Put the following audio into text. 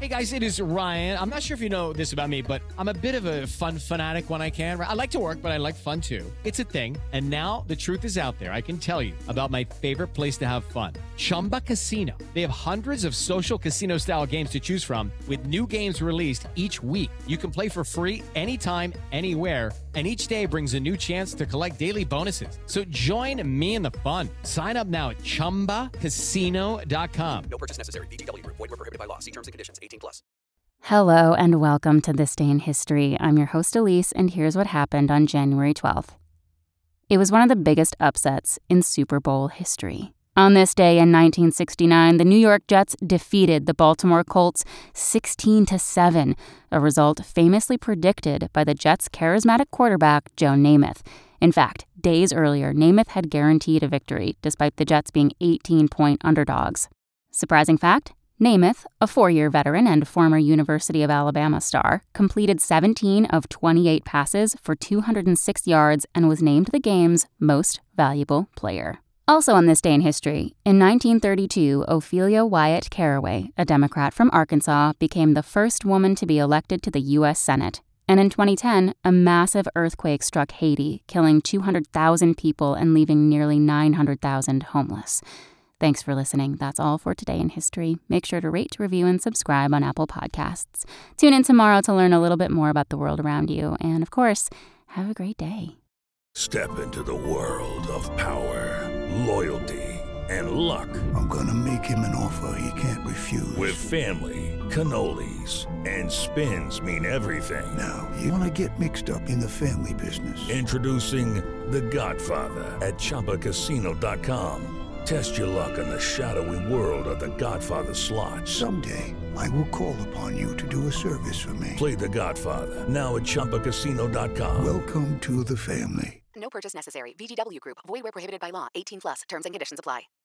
Hey guys, it is Ryan. I'm not sure if you know this about me, but I'm a bit of a fun fanatic when I can. I like to work, but I like fun too. It's a thing. And now the truth is out there. I can tell you about my favorite place to have fun. Chumba Casino. They have hundreds of social casino style games to choose from with new games released each week. You can play for free anytime, anywhere. And each day brings a new chance to collect daily bonuses. So join me in the fun. Sign up now at ChumbaCasino.com. No purchase necessary. VGW Group. Void where prohibited by law. See terms and conditions. 18+. Hello and welcome to This Day in History. I'm your host Elise, and here's what happened on January 12th. It was one of the biggest upsets in Super Bowl history. On this day in 1969, the New York Jets defeated the Baltimore Colts 16-7, a result famously predicted by the Jets' charismatic quarterback, Joe Namath. In fact, days earlier, Namath had guaranteed a victory, despite the Jets being 18-point underdogs. Surprising fact? Namath, a 4-year veteran and former University of Alabama star, completed 17 of 28 passes for 206 yards and was named the game's most valuable player. Also on this day in history, in 1932, Ophelia Wyatt Caraway, a Democrat from Arkansas, became the first woman to be elected to the U.S. Senate. And in 2010, a massive earthquake struck Haiti, killing 200,000 people and leaving nearly 900,000 homeless. Thanks for listening. That's all for today in history. Make sure to rate, review, and subscribe on Apple Podcasts. Tune in tomorrow to learn a little bit more about the world around you. And of course, have a great day. Step into the world of power, loyalty, and luck. I'm gonna make him an offer he can't refuse. With family, cannolis, and spins mean everything. Now, you wanna get mixed up in the family business. Introducing The Godfather at ChumbaCasino.com. Test your luck in the shadowy world of The Godfather slot. Someday, I will call upon you to do a service for me. Play The Godfather, now at ChumbaCasino.com. Welcome to the family. No purchase necessary. VGW Group. Void where prohibited by law. 18+. Terms and conditions apply.